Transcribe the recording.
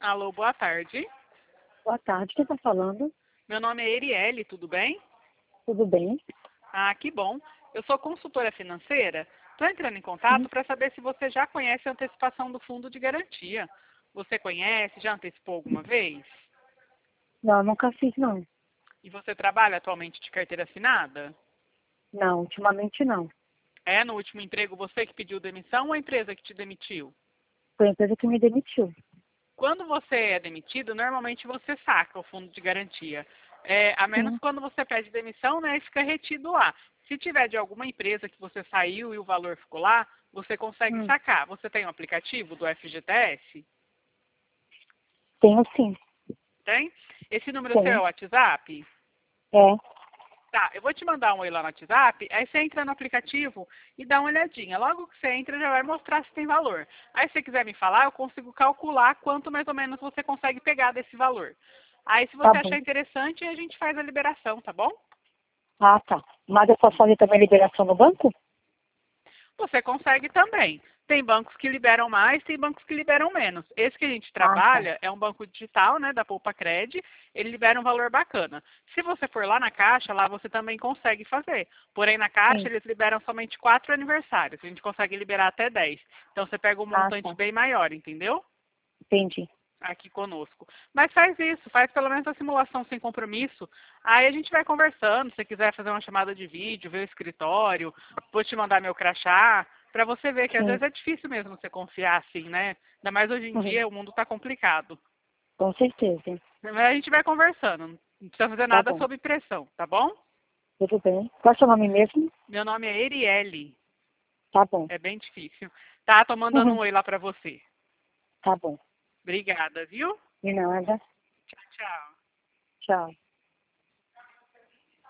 Alô, boa tarde. Boa tarde, quem está falando? Meu nome é Erielle, tudo bem? Tudo bem? Ah, que bom. Eu sou consultora financeira. Estou entrando em Sim. contato para saber se você já conhece a antecipação do fundo de garantia. Você conhece? Já antecipou alguma vez? Não, nunca fiz, não. E você trabalha atualmente de carteira assinada? Não, ultimamente não. É, no último emprego você que pediu demissão ou a empresa que te demitiu? Foi a empresa que me demitiu. Quando você é demitido, normalmente você saca o fundo de garantia. A menos Sim. quando você pede demissão, né, e fica retido lá. Se tiver de alguma empresa que você saiu e o valor ficou lá, você consegue Hum. sacar. Você tem um aplicativo do FGTS? Tenho sim. Tem? Esse número seu é Tenho. o WhatsApp? É. Tá, eu vou te mandar um oi lá no WhatsApp, aí você entra no aplicativo e dá uma olhadinha. Logo que você entra, já vai mostrar se tem valor. Aí se você quiser me falar, eu consigo calcular quanto mais ou menos você consegue pegar desse valor. Aí se Tá você bom. achar interessante, a gente faz a liberação, tá bom? Ah, tá. Mas eu posso fazer também liberação no banco? Você consegue também. Tem bancos que liberam mais, tem bancos que liberam menos. Esse que a gente Ah, tá. trabalha é um banco digital, né, da Poupa Cred, ele libera um valor bacana. Se você for lá na Caixa, lá você também consegue fazer. Porém, na Caixa, Sim. eles liberam somente 4 aniversários. A gente consegue liberar até 10. Então, você pega um Ah, montante tá. bem maior, entendeu? Entendi. Aqui conosco. Mas faz isso, faz pelo menos a simulação sem compromisso. Aí a gente vai conversando, se você quiser fazer uma chamada de vídeo, ver o escritório, vou te mandar meu crachá, para você ver que às Sim. vezes é difícil mesmo você confiar assim, né? Ainda mais hoje em Uhum. dia, o mundo está complicado. Com certeza. Mas a gente vai conversando, não precisa fazer Tá nada bom. sob pressão, tá bom? Tudo bem. Qual é o seu nome mesmo? Meu nome é Erielle, Tá bom. é bem difícil. Tá, tô mandando um Uhum. oi lá para você. Tá bom. Obrigada, viu? De nada. Tchau, tchau. Tchau.